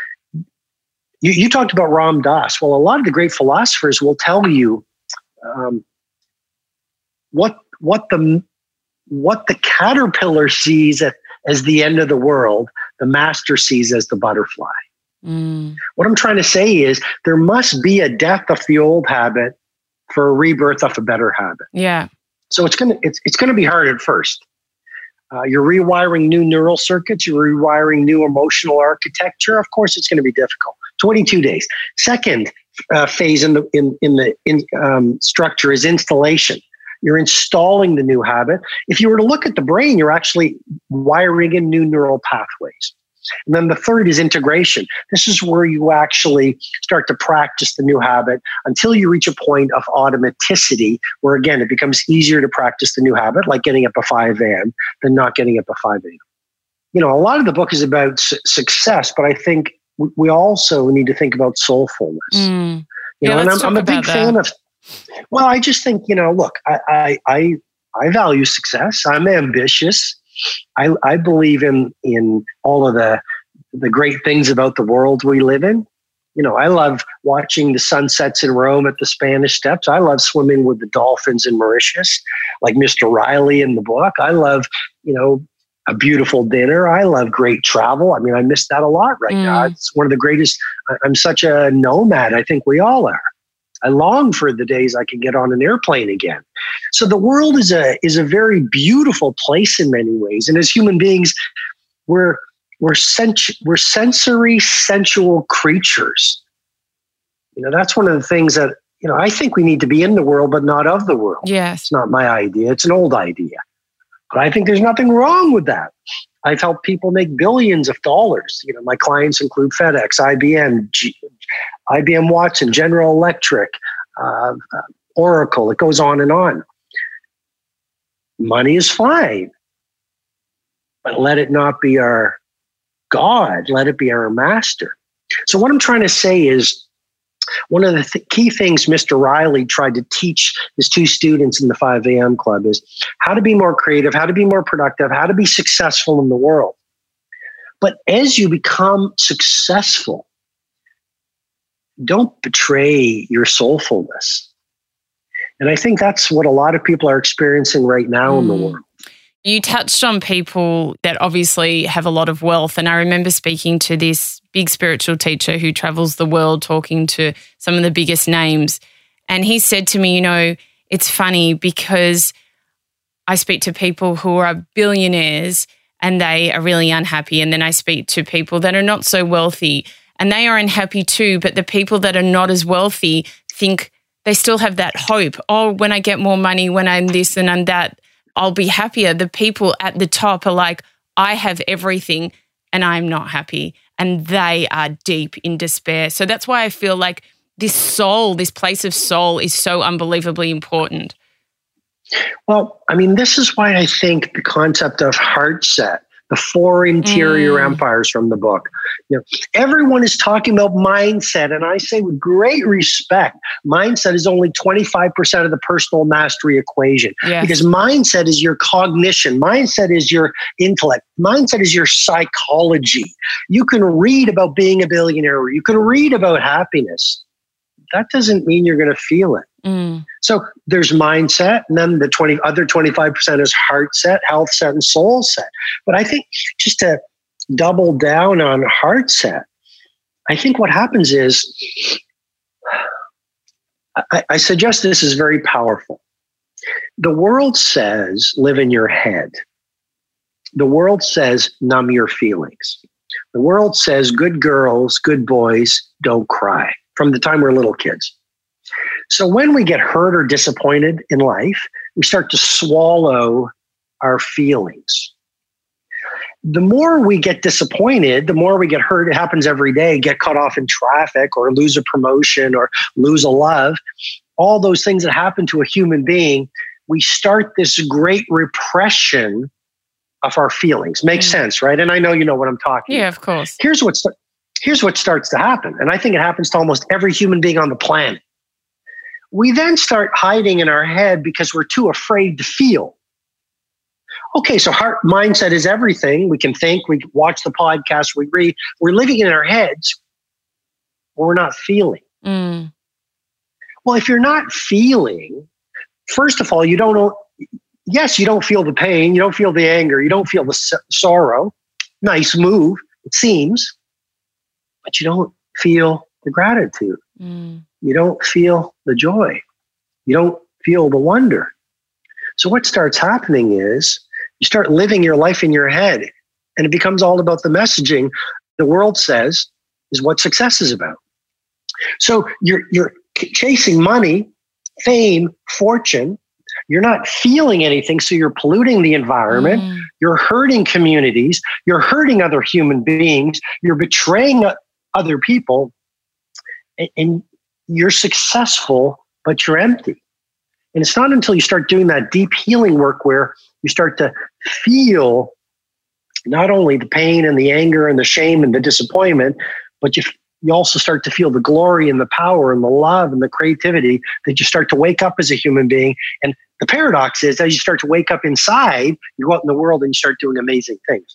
You, you talked about Ram Dass. Well, a lot of the great philosophers will tell you um, what what the what the caterpillar sees at, as the end of the world, the master sees as the butterfly. Mm. What I'm trying to say is there must be a death of the old habit for a rebirth of a better habit. Yeah. So it's gonna it's it's gonna be hard at first. Uh, you're rewiring new neural circuits. You're rewiring new emotional architecture. Of course, it's going to be difficult. twenty-two days. Second uh, phase in the in in the in, um, structure is installation. You're installing the new habit. If you were to look at the brain, you're actually wiring in new neural pathways. And then the third is integration. This is where you actually start to practice the new habit until you reach a point of automaticity, where again, it becomes easier to practice the new habit, like getting up at five A M than not getting up at five A M. You know, a lot of the book is about su- success, but I think w- we also need to think about soulfulness. Mm. You yeah, know, and I'm, I'm a big fan that. of, well, I just think, you know, look, I, I, I, I value success. I'm ambitious. I, I believe in in all of the the great things about the world we live in. You know, I love watching the sunsets in Rome at the Spanish Steps. I love swimming with the dolphins in Mauritius, like Mister Riley in the book. I love, you know, a beautiful dinner. I love great travel. I mean, I miss that a lot right mm. now. It's one of the greatest. I'm such a nomad. I think we all are. I long for the days I can get on an airplane again. So the world is a is a very beautiful place in many ways. And as human beings, we're we're sens- we're sensory, sensual creatures. You know, that's one of the things that, you know, I think we need to be in the world, but not of the world. Yes. It's not my idea. It's an old idea. But I think there's nothing wrong with that. I've helped people make billions of dollars. You know, my clients include FedEx, I B M, G- I B M Watson, General Electric, uh, uh, Oracle. It goes on and on. Money is fine, but let it not be our God. Let it be our master. So what I'm trying to say is, one of the th- key things Mister Riley tried to teach his two students in the five A M Club is how to be more creative, how to be more productive, how to be successful in the world. But as you become successful, don't betray your soulfulness. And I think that's what a lot of people are experiencing right now mm. in the world. You touched on people that obviously have a lot of wealth. And I remember speaking to this big spiritual teacher who travels the world talking to some of the biggest names. And he said to me, you know, it's funny because I speak to people who are billionaires and they are really unhappy. And then I speak to people that are not so wealthy and they are unhappy too. But the people that are not as wealthy think they still have that hope. Oh, when I get more money, when I'm this and I'm that, I'll be happier. The people at the top are like, I have everything and I'm not happy. And they are deep in despair. So that's why I feel like this soul, this place of soul is so unbelievably important. Well, I mean, this is why I think the concept of heart set, the four interior mm. empires from the book, you know, everyone is talking about mindset. And I say with great respect, mindset is only twenty-five percent of the personal mastery equation. Yes. Because mindset is your cognition. Mindset is your intellect. Mindset is your psychology. You can read about being a billionaire. You can read about happiness. That doesn't mean you're going to feel it. Mm. So there's mindset, and then the twenty other twenty-five percent is heart set, health set, and soul set. But I think just to double down on heart set, I think what happens is, I, I suggest this is very powerful. The world says, live in your head. The world says, numb your feelings. The world says, good girls, good boys, don't cry, from the time we're little kids. So when we get hurt or disappointed in life, we start to swallow our feelings. The more we get disappointed, the more we get hurt. It happens every day, get cut off in traffic or lose a promotion or lose a love. All those things that happen to a human being, we start this great repression of our feelings. Makes mm. sense, right? And I know you know what I'm talking Yeah, about. of course. Here's what's Here's what starts to happen. And I think it happens to almost every human being on the planet. We then start hiding in our head because we're too afraid to feel. Okay, so heart mindset is everything. We can think, we watch the podcast, we read. We're living in our heads, but we're not feeling. Mm. Well, if you're not feeling, first of all, you don't know. Yes, you don't feel the pain. You don't feel the anger. You don't feel the s- sorrow. Nice move, it seems. But you don't feel the gratitude. Mm. You don't feel the joy. You don't feel the wonder. So what starts happening is you start living your life in your head, and it becomes all about the messaging the world says is what success is about. So you're you're chasing money, fame, fortune. You're not feeling anything, so you're polluting the environment. Mm. You're hurting communities. You're hurting other human beings. You're betraying other people, and, and you're successful, but you're empty. And it's not until you start doing that deep healing work where you start to feel not only the pain and the anger and the shame and the disappointment, but you you also start to feel the glory and the power and the love and the creativity that you start to wake up as a human being. And the paradox is, as you start to wake up inside, you go out in the world and you start doing amazing things.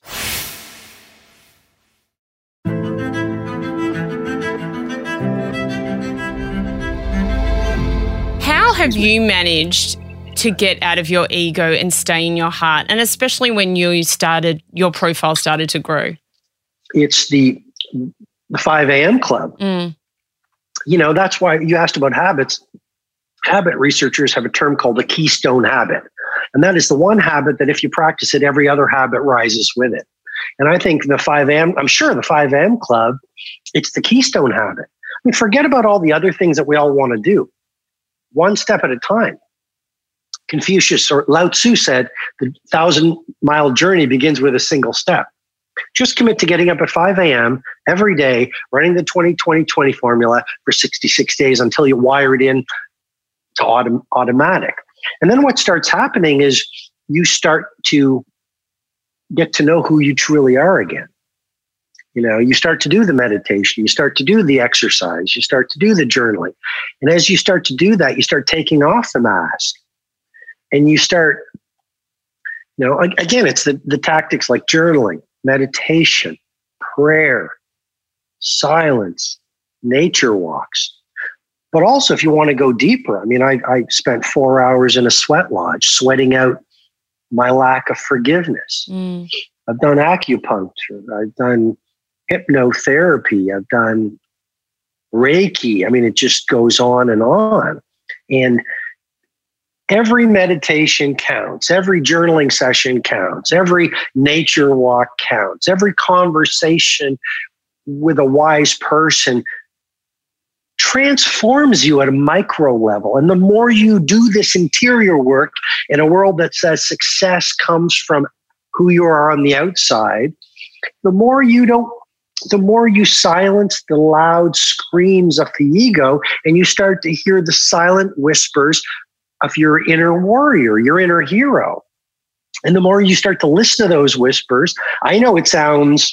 How have you managed to get out of your ego and stay in your heart? And especially when you started, your profile started to grow. It's the, the five a.m. club. Mm. You know, that's why you asked about habits. Habit researchers have a term called the keystone habit. And that is the one habit that if you practice it, every other habit rises with it. And I think the five a.m., I'm sure the five a.m. club, it's the keystone habit. I mean, forget about all the other things that we all want to do. One step at a time. Confucius or Lao Tzu said, the thousand mile journey begins with a single step. Just commit to getting up at five a.m. every day, running the twenty twenty twenty formula for sixty-six days until you wire it in to autom- automatic. And then what starts happening is you start to get to know who you truly are again. You know, you start to do the meditation, you start to do the exercise, you start to do the journaling. And as you start to do that, you start taking off the mask. And you start, you know, again, it's the, the tactics like journaling, meditation, prayer, silence, nature walks. But also if you want to go deeper, I mean, I, I spent four hours in a sweat lodge sweating out my lack of forgiveness. Mm. I've done acupuncture. I've done hypnotherapy. I've done Reiki. I mean, it just goes on and on. And Every meditation counts. Every journaling session counts. Every nature walk counts. Every conversation with a wise person transforms you at a micro level. And the more you do this interior work in a world that says success comes from who you are on the outside, the more you don't, the more you silence the loud screams of the ego, and you start to hear the silent whispers of your inner warrior, your inner hero. And the more you start to listen to those whispers, I know it sounds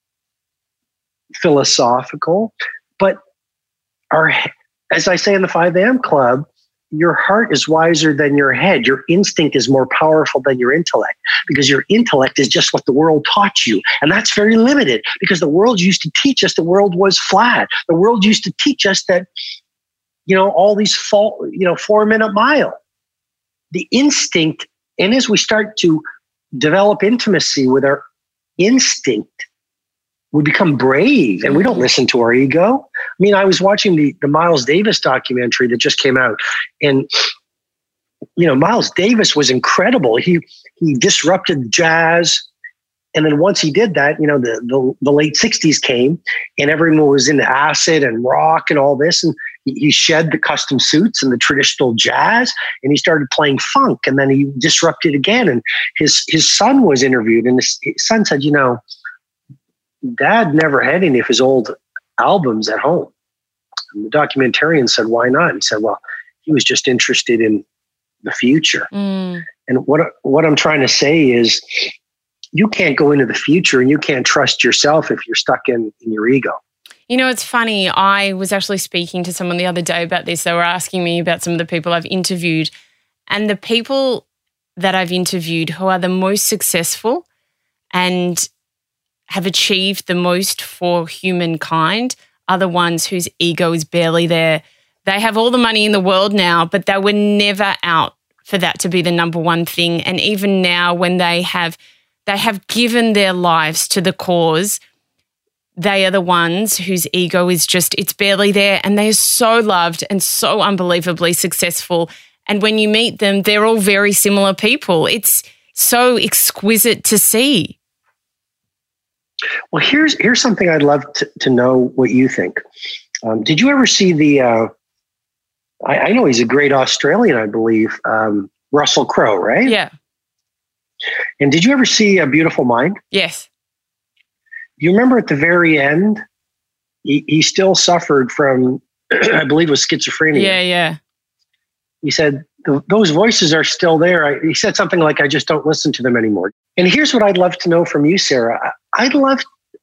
philosophical, but our, as I say in the five a.m. Club, your heart is wiser than your head. Your instinct is more powerful than your intellect, because your intellect is just what the world taught you. And that's very limited, because the world used to teach us the world was flat. The world used to teach us that, you know, all these, fall, you know, four minute mile. The instinct, and as we start to develop intimacy with our instinct, we become brave and we don't listen to our ego. I mean, I was watching the, the Miles Davis documentary that just came out, and, you know, Miles Davis was incredible. He, he disrupted jazz. And then once he did that, you know, the, the, the late sixties came and everyone was into acid and rock and all this. And he, he shed the custom suits and the traditional jazz, and he started playing funk, and then he disrupted again. And his, his son was interviewed, and his, his son said, you know, Dad never had any of his old albums at home. And the documentarian said, why not? He said, well, he was just interested in the future. Mm. And what, what I'm trying to say is, you can't go into the future and you can't trust yourself if you're stuck in, in your ego. You know, it's funny. I was actually speaking to someone the other day about this. They were asking me about some of the people I've interviewed, and the people that I've interviewed who are the most successful and have achieved the most for humankind are the ones whose ego is barely there. They have all the money in the world now, but they were never out for that to be the number one thing. And even now, when they have they have given their lives to the cause, they are the ones whose ego is just, it's barely there, and they are so loved and so unbelievably successful. And when you meet them, they're all very similar people. It's so exquisite to see. Well, here's here's something I'd love to, to know what you think. Um, did you ever see the, uh, I, I know he's a great Australian, I believe, um, Russell Crowe, right? Yeah. And did you ever see A Beautiful Mind? Yes. You remember at the very end, he, he still suffered from, I believe it was schizophrenia. Yeah, yeah. He said, those voices are still there. I, he said something like, I just don't listen to them anymore. And here's what I'd love to know from you, Sarah. I'd love,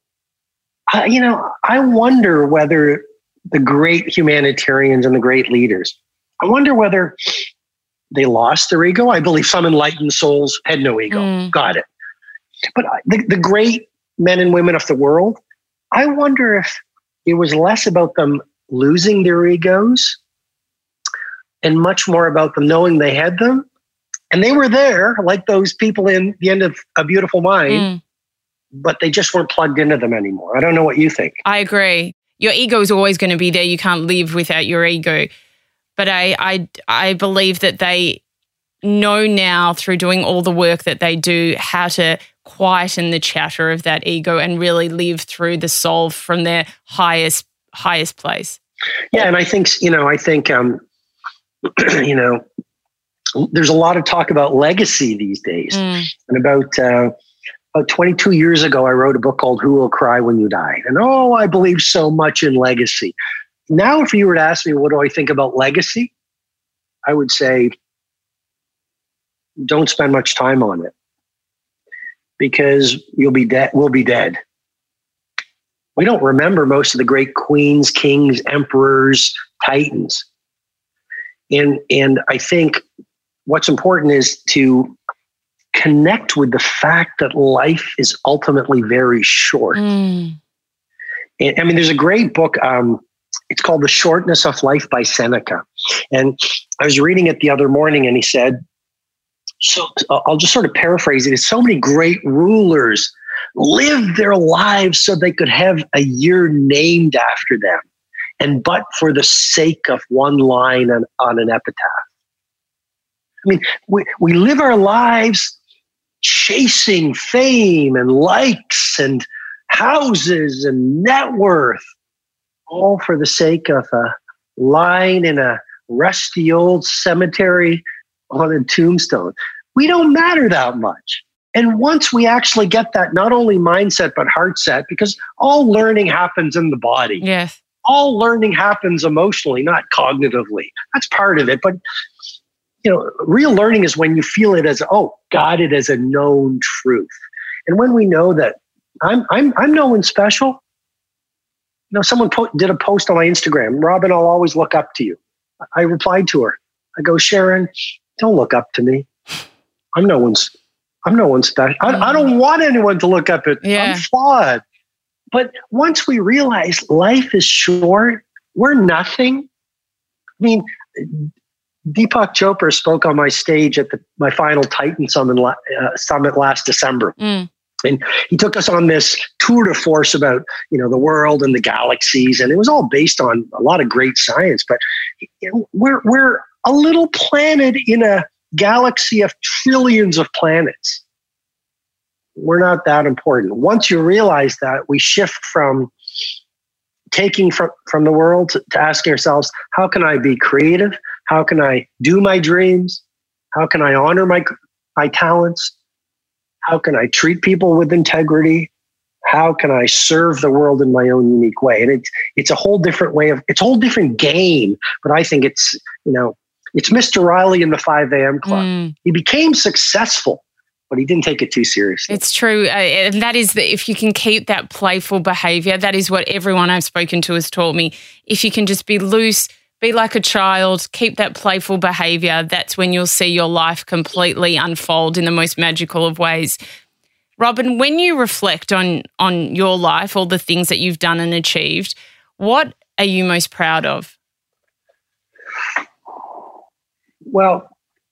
I, you know, I wonder whether the great humanitarians and the great leaders, I wonder whether they lost their ego. I believe some enlightened souls had no ego. Mm. Got it. But the, the great men and women of the world, I wonder if it was less about them losing their egos and much more about them knowing they had them. And they were there, like those people in the end of A Beautiful Mind, mm. but they just weren't plugged into them anymore. I don't know what you think. I agree. Your ego is always going to be there. You can't live without your ego. But I, I, I believe that they know now, through doing all the work that they do, how to quieten the chatter of that ego and really live through the soul from their highest highest place. Yeah, and I think, you know, I think, um, you know, there's a lot of talk about legacy these days. Mm. And about uh, about twenty-two years ago, I wrote a book called Who Will Cry When You Die? And oh, I believe so much in legacy. Now, if you were to ask me, what do I think about legacy? I would say, don't spend much time on it, because you'll be dead. We'll be dead. We don't remember most of the great queens, kings, emperors, titans. And, and I think what's important is to connect with the fact that life is ultimately very short. Mm. And, I mean, there's a great book. Um, it's called The Shortness of Life by Seneca. And I was reading it the other morning, and he said, so I'll just sort of paraphrase it. So many great rulers lived their lives so they could have a year named after them, and but for the sake of one line on, on an epitaph. mean, we, we live our lives chasing fame and likes and houses and net worth, all for the sake of a line in a rusty old cemetery on a tombstone. We don't matter that much. And once we actually get that, not only mindset, but heart set, because all learning happens in the body. Yes. All learning happens emotionally, not cognitively. That's part of it. But, you know, real learning is when you feel it as, oh, got it as a known truth. And when we know that I'm, I'm, I'm no one special. You know, someone po- did a post on my Instagram, Robin, I'll always look up to you. I replied to her. I go, Sharon, don't look up to me. I'm no one's, I'm no one special. I, I don't want anyone to look up at me. Yeah. I'm flawed. But once we realize life is short, we're nothing. I mean, Deepak Chopra spoke on my stage at the, my final Titan Summit, uh, summit last December. Mm. And he took us on this tour de force about, you know, the world and the galaxies. And it was all based on a lot of great science. But you know, we're, we're a little planet in a galaxy of trillions of planets. We're not that important. Once you realize that, we shift from taking from, from the world to, to asking ourselves, how can I be creative? How can I do my dreams? How can I honor my, my talents? How can I treat people with integrity? How can I serve the world in my own unique way? And it's, it's a whole different way of, it's a whole different game, but I think it's, you know, it's Mister Riley in the five a.m. Club. Mm. He became successful, but he didn't take it too seriously. It's true. Uh, and that is that if you can keep that playful behavior, that is what everyone I've spoken to has taught me. If you can just be loose, be like a child, keep that playful behavior, that's when you'll see your life completely unfold in the most magical of ways. Robin, when you reflect on, on your life, all the things that you've done and achieved, what are you most proud of? Well,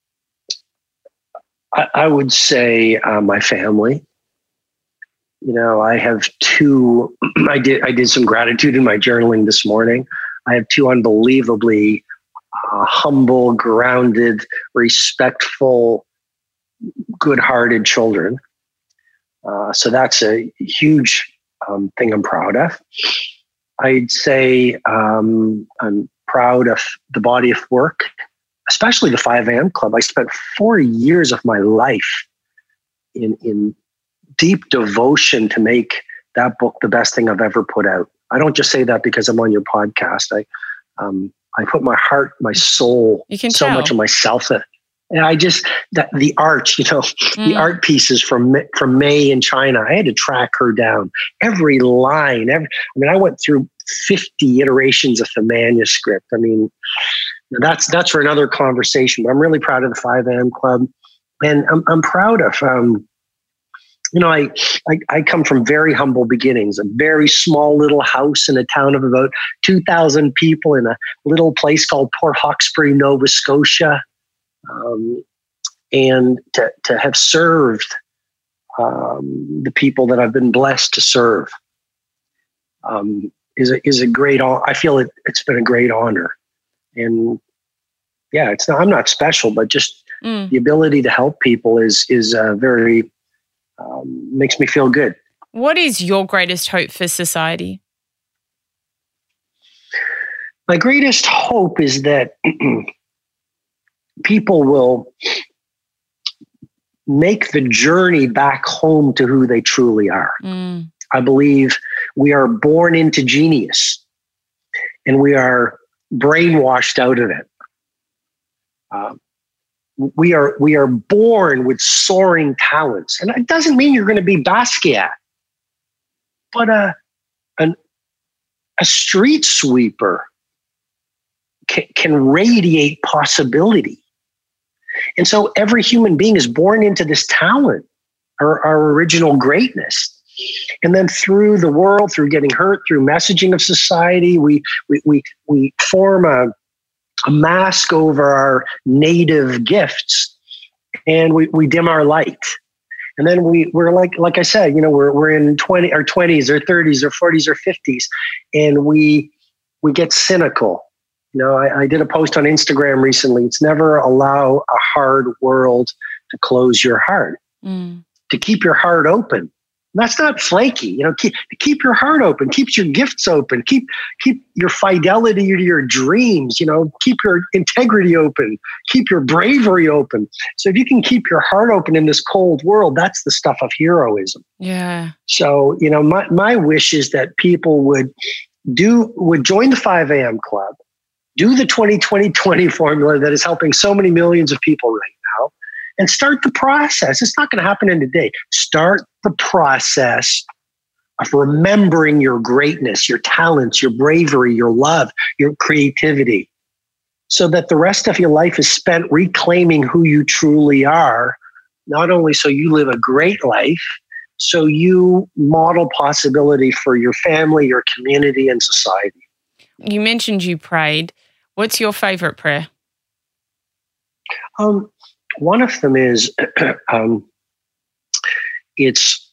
I, I would say uh, my family. You know, I have two, I did, I did some gratitude in my journaling this morning. I have two unbelievably uh, humble, grounded, respectful, good-hearted children. Uh, so that's a huge um, thing I'm proud of. I'd say um, I'm proud of the body of work, especially the five a.m. Club. I spent four years of my life in, in deep devotion to make that book the best thing I've ever put out. I don't just say that because I'm on your podcast. I um, I put my heart, my soul, you can so tell. much of myself in it. And I just, that the art, you know, mm. the art pieces from from May in China, I had to track her down. Every line, every, I mean, I went through fifty iterations of the manuscript. I mean, that's that's for another conversation. But I'm really proud of the five a.m. Club. And I'm, I'm proud of, um, you know, I, I I come from very humble beginnings, a very small little house in a town of about two thousand people in a little place called Port Hawkesbury, Nova Scotia. Um, and to, to have served um, the people that I've been blessed to serve um, is a, is a great, I feel it, it's been a great honor. And yeah, it's not, I'm not special, but just mm. the ability to help people is, is uh, very, um, makes me feel good. What is your greatest hope for society? My greatest hope is that people will make the journey back home to who they truly are. Mm. I believe we are born into genius and we are brainwashed out of it. Uh, we are we are born with soaring talents. And it doesn't mean you're going to be Basquiat, but a, an, a street sweeper can, can radiate possibility. And so every human being is born into this talent, our, our original greatness. And then through the world, through getting hurt, through messaging of society, we we we, we form a, a mask over our native gifts and we, we dim our light. And then we, we're like, like I said, you know, we're we're in twenty our twenties or thirties or forties or fifties, and we we get cynical You know, I, I did a post on Instagram recently. It's never allow a hard world to close your heart, mm. to keep your heart open. And that's not flaky. You know, keep, keep your heart open, keeps your gifts open, keep keep your fidelity to your dreams, you know, keep your integrity open, keep your bravery open. So if you can keep your heart open in this cold world, that's the stuff of heroism. Yeah. So, you know, my, my wish is that people would do, would join the five a.m. club, do the twenty twenty twenty formula that is helping so many millions of people right now, and start the process. It's not going to happen in a day. Start the process of remembering your greatness, your talents, your bravery, your love, your creativity, so that the rest of your life is spent reclaiming who you truly are, not only so you live a great life, so you model possibility for your family, your community, and society. You mentioned you prayed. What's your favorite prayer? Um, one of them is, um, it's,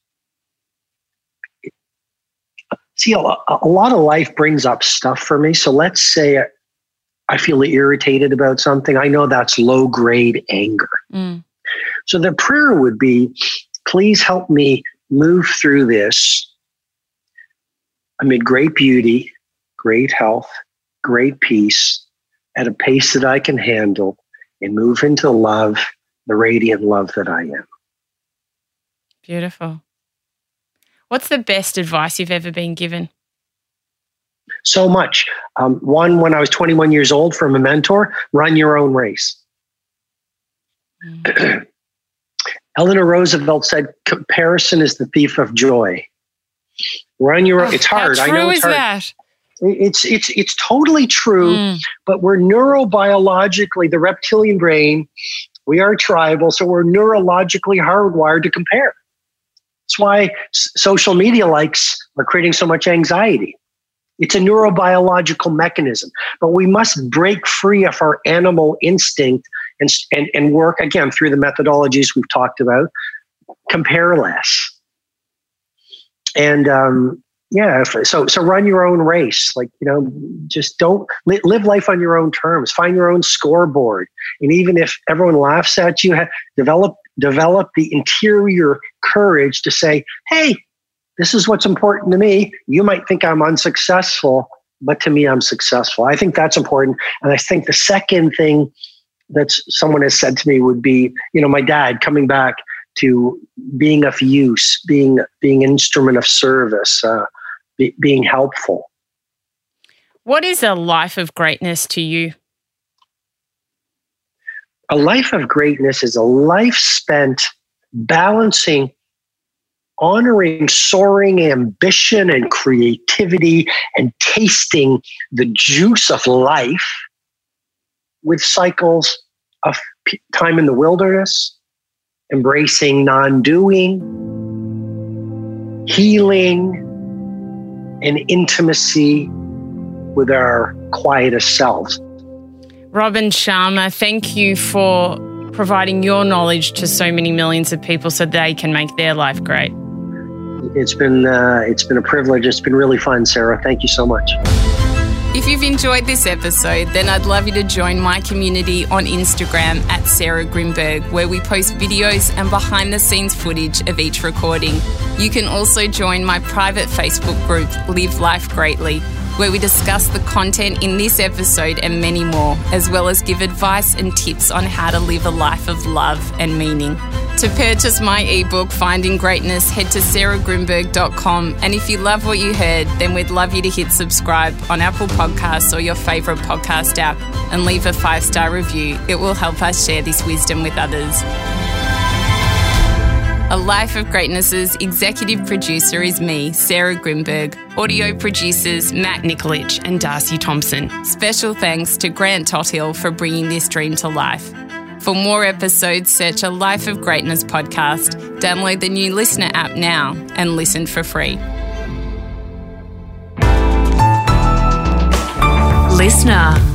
see, a, a lot of life brings up stuff for me. So let's say I feel irritated about something. I know that's low grade anger. Mm. So the prayer would be, please help me move through this amid great beauty, great health, great peace, at a pace that I can handle, and move into love, the radiant love that I am. Beautiful. What's the best advice you've ever been given? So much. Um, one, when I was twenty-one years old from a mentor, run your own race. Mm. Eleanor Roosevelt said, comparison is the thief of joy. Run your own. Oh, it's hard. How true I know it's is hard. that? It's it's it's totally true, mm. but we're neurobiologically, the reptilian brain, we are tribal, so we're neurologically hardwired to compare. That's why s- social media likes are creating so much anxiety. It's a neurobiological mechanism, but we must break free of our animal instinct and and, and work, again, through the methodologies we've talked about, compare less. And um Yeah, so so run your own race. Like, you know, just don't li- live life on your own terms. Find your own scoreboard, and even if everyone laughs at you, ha- develop develop the interior courage to say, "Hey, this is what's important to me. You might think I'm unsuccessful, but to me, I'm successful." I think that's important, and I think the second thing that someone has said to me would be, you know, my dad coming back to being of use, being being an instrument of service. Uh, being helpful. What is a life of greatness to you? A life of greatness is a life spent balancing, honoring, soaring ambition and creativity and tasting the juice of life with cycles of time in the wilderness, embracing non-doing, healing, and intimacy with our quietest selves. Robin Sharma, thank you for providing your knowledge to so many millions of people so they can make their life great. It's been uh, it's been a privilege. It's been really fun, Sarah. Thank you so much. If you've enjoyed this episode, then I'd love you to join my community on Instagram at Sarah Grimberg, where we post videos and behind-the-scenes footage of each recording. You can also join my private Facebook group, Live Life Greatly, where we discuss the content in this episode and many more, as well as give advice and tips on how to live a life of love and meaning. To purchase my ebook, Finding Greatness, head to sarah grimberg dot com. And if you love what you heard, then we'd love you to hit subscribe on Apple Podcasts or your favourite podcast app and leave a five-star review. It will help us share this wisdom with others. A Life of Greatness's executive producer is me, Sarah Grimberg. Audio producers Matt Nikolic and Darcy Thompson. Special thanks to Grant Tothill for bringing this dream to life. For more episodes, search A Life of Greatness podcast, download the new Listener app now, and listen for free. Listener.